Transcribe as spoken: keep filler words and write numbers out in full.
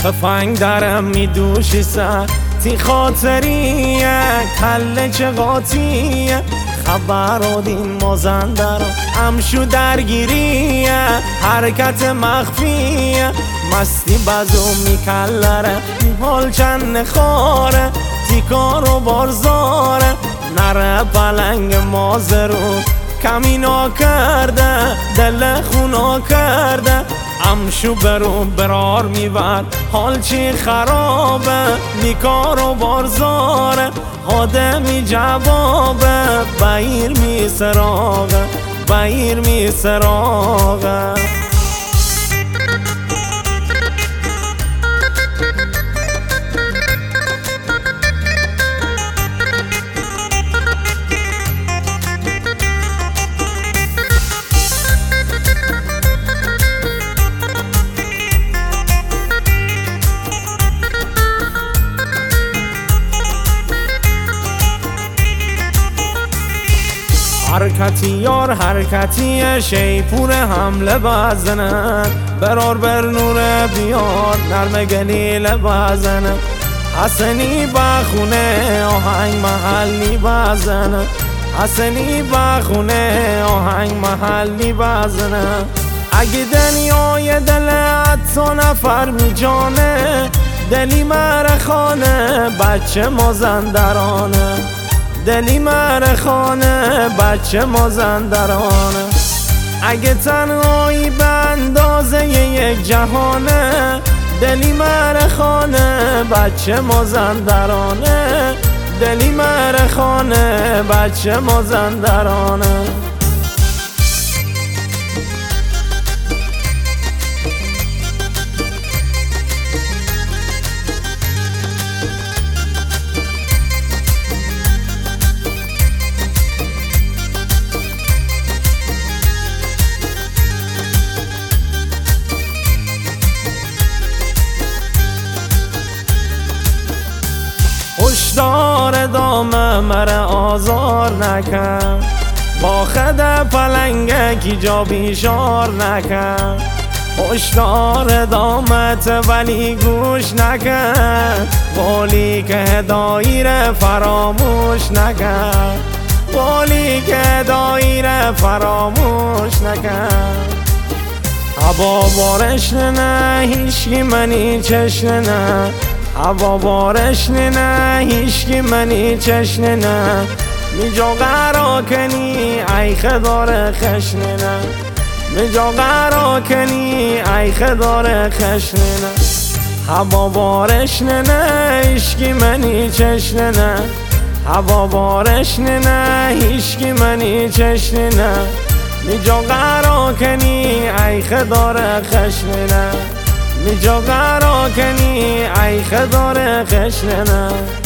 تفنگ درم میدوشی سر تی خاطریه کله چه قاطیه خبر آدین مازندران امشو درگیریه حرکت مخفیه مستی بزو میکلره حال چند خاره تیکار و بارزاره نره پلنگ مازرون کمینا کرده دل خونا کرده امشو برو برار میبر حال چی خرابه بیکار و بارزاره آدمی جوابه بیر می سراغه بیر می سراغه حرکتی یار حرکتی شیپور حمله بزنن برار بر نور بیار نرم گلیل بزنن حسنی بخونه آهنگ محلی بزنن حسنی بخونه آهنگ محلی بزنن اگه دنیای دل حتی نفر می جانه دلی مرخانه بچه مازندرانه دلی مرخانه بچه مازندرانه اگه تنهایی به اندازه یک جهانه دلی مرخانه بچه مازندرانه دلی مرخانه بچه مازندرانه هشدار دامه مره آزار نکن با خد پلنگه کی جا بیشار نکن هشدار دامت ولی گوش نکن قولی که دایره فراموش نکن قولی که دایره فراموش نکن هوا بارش نه هیچکی منی چشن نه هوا بارش نه هیچکی منی چشن نه میجا قرا کنی ای خدار خشن نه میجا قرا کنی ای خدار خشن نه هوا بارش نه هیچکی منی چشن نه هوا بارش نه هیچکی منی چشن نه میجا قرا کنی ای خدار خشن نه میجا قرا کنی ای خدار خشن نه